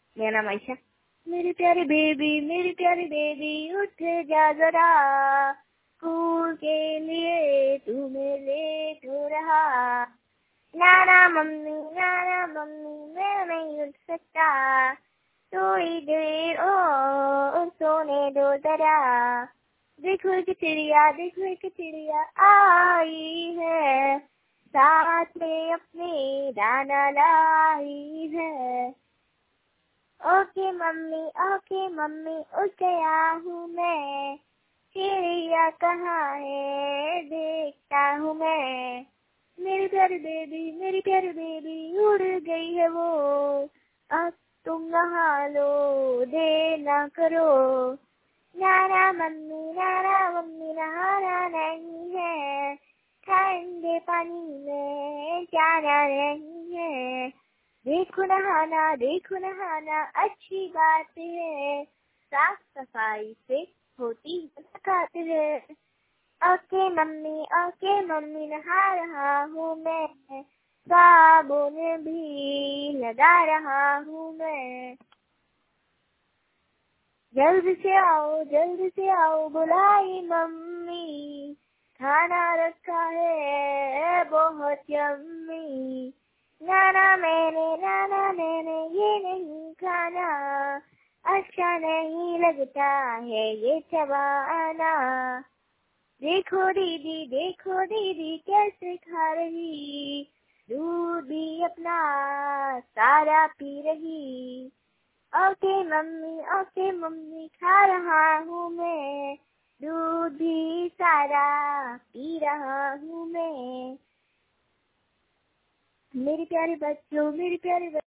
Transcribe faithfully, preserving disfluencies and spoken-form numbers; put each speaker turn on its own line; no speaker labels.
मेरा नाम आयशा। मेरी प्यारी बेबी, मेरी प्यारी बेबी, उठ जा जरा, स्कूल के लिए तुम्हें लेट हो रहा। नाना मम्मी, नाना मम्मी, मैं नहीं उठ सकता, थोड़ी देर और सोने दो जरा। देखो एक चिड़िया, देखो एक चिड़िया आई है, साथ में अपने दाना लाई है। ओके मम्मी, ओके मम्मी, उठ गया हूँ मैं, चिड़िया कहाँ है देखता हूँ मैं। मेरी प्यारी बेबी, मेरी प्यारी बेबी, उड़ गई है वो, अब तुम नहा लो, देर ना करो। नाना मम्मी, नाना मम्मी, नहाना नहीं है, ठंडे पानी में जाना नहीं है। देखो नहाना, देखो नहाना अच्छी बात है, साफ सफाई से होती मुलाकात है। ओके मम्मी, ओके मम्मी, नहा रहा हूँ मैं, साबुन भी लगा रहा हूँ मैं। जल्द से आओ, जल्द से आओ, बुलाई मम्मी, खाना रखा है बहुत यम्मी। नाना मैंने, नाना मैंने ये नहीं खाना, अच्छा नहीं लगता है ये चबाना। देखो दीदी, देखो दीदी कैसे खा रही, दूध भी अपना सारा पी रही। ओके मम्मी, ओके मम्मी, खा रहा हूँ मैं, दूध भी सारा पी रहा हूँ मैं। मेरी प्यारी बच्चों, मेरी प्यारी